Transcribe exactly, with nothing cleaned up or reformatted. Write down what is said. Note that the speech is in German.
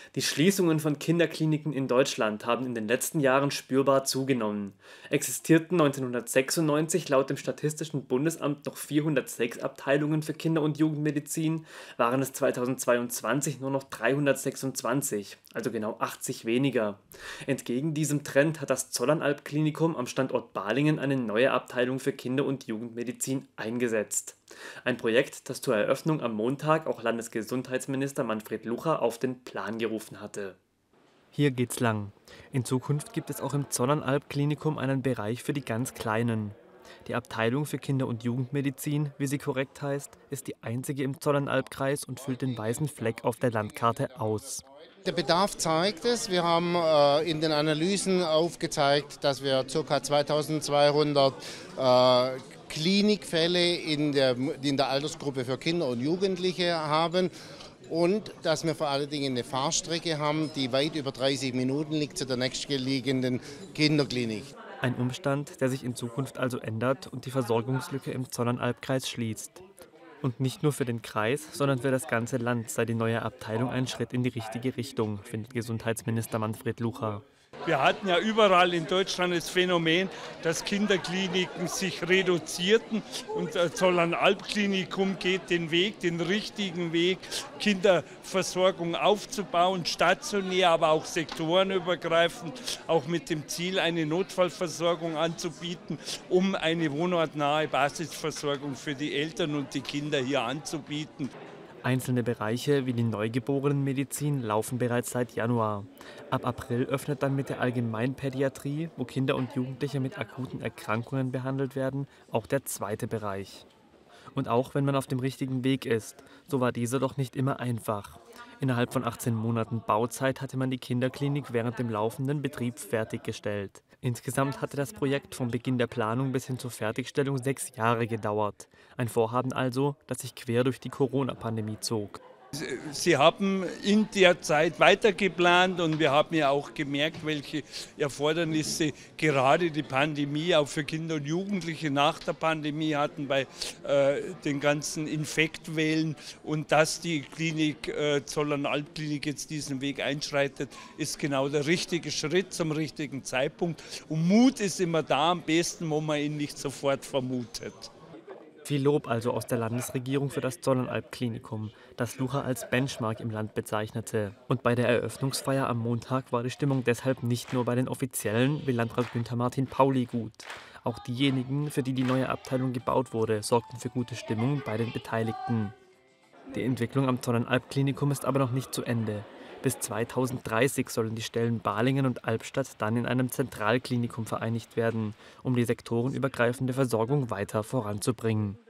Die Schließungen von Kinderkliniken in Deutschland haben in den letzten Jahren spürbar zugenommen. Existierten neunzehnhundertsechsundneunzig laut dem Statistischen Bundesamt noch vierhundertsechs Abteilungen für Kinder- und Jugendmedizin, waren es zweitausendzweiundzwanzig nur noch dreihundertsechsundzwanzig, also genau achtzig weniger. Entgegen diesem Trend hat das Zollernalb-Klinikum am Standort Balingen eine neue Abteilung für Kinder- und Jugendmedizin eingesetzt. Ein Projekt, das zur Eröffnung am Montag auch Landesgesundheitsminister Manfred Lucha auf den Plan gerufen hatte. Hier geht's lang. In Zukunft gibt es auch im Zollernalb-Klinikum einen Bereich für die ganz Kleinen. Die Abteilung für Kinder- und Jugendmedizin, wie sie korrekt heißt, ist die einzige im Zollernalbkreis und füllt den weißen Fleck auf der Landkarte aus. Der Bedarf zeigt es. Wir haben äh, in den Analysen aufgezeigt, dass wir ca. zweitausendzweihundert äh, Klinikfälle in der, in der Altersgruppe für Kinder und Jugendliche haben und dass wir vor allen Dingen eine Fahrstrecke haben, die weit über dreißig Minuten liegt zu der nächstgelegenen Kinderklinik. Ein Umstand, der sich in Zukunft also ändert und die Versorgungslücke im Zollernalbkreis schließt. Und nicht nur für den Kreis, sondern für das ganze Land sei die neue Abteilung ein Schritt in die richtige Richtung, findet Gesundheitsminister Manfred Lucha. Wir hatten ja überall in Deutschland das Phänomen, dass Kinderkliniken sich reduzierten und das Zollernalb-Klinikum geht den Weg, den richtigen Weg, Kinderversorgung aufzubauen, stationär, aber auch sektorenübergreifend, auch mit dem Ziel, eine Notfallversorgung anzubieten, um eine wohnortnahe Basisversorgung für die Eltern und die Kinder hier anzubieten. Einzelne Bereiche wie die Neugeborenenmedizin laufen bereits seit Januar. Ab April öffnet dann mit der Allgemeinpädiatrie, wo Kinder und Jugendliche mit akuten Erkrankungen behandelt werden, auch der zweite Bereich. Und auch wenn man auf dem richtigen Weg ist, so war dieser doch nicht immer einfach. Innerhalb von achtzehn Monaten Bauzeit hatte man die Kinderklinik während dem laufenden Betrieb fertiggestellt. Insgesamt hatte das Projekt vom Beginn der Planung bis hin zur Fertigstellung sechs Jahre gedauert. Ein Vorhaben also, das sich quer durch die Corona-Pandemie zog. Sie haben in der Zeit weitergeplant und wir haben ja auch gemerkt, welche Erfordernisse gerade die Pandemie auch für Kinder und Jugendliche nach der Pandemie hatten bei äh, den ganzen Infektwellen, und dass die Klinik äh, Zollernalb-Klinik jetzt diesen Weg einschreitet, ist genau der richtige Schritt zum richtigen Zeitpunkt. Und Mut ist immer da am besten, wo man ihn nicht sofort vermutet. Viel Lob also aus der Landesregierung für das Zollernalb-Klinikum, das Lucha als Benchmark im Land bezeichnete. Und bei der Eröffnungsfeier am Montag war die Stimmung deshalb nicht nur bei den Offiziellen wie Landrat Günther Martin Pauli gut. Auch diejenigen, für die die neue Abteilung gebaut wurde, sorgten für gute Stimmung bei den Beteiligten. Die Entwicklung am Zollernalb-Klinikum ist aber noch nicht zu Ende. Bis zweitausenddreißig sollen die Stellen Balingen und Albstadt dann in einem Zentralklinikum vereinigt werden, um die sektorenübergreifende Versorgung weiter voranzubringen.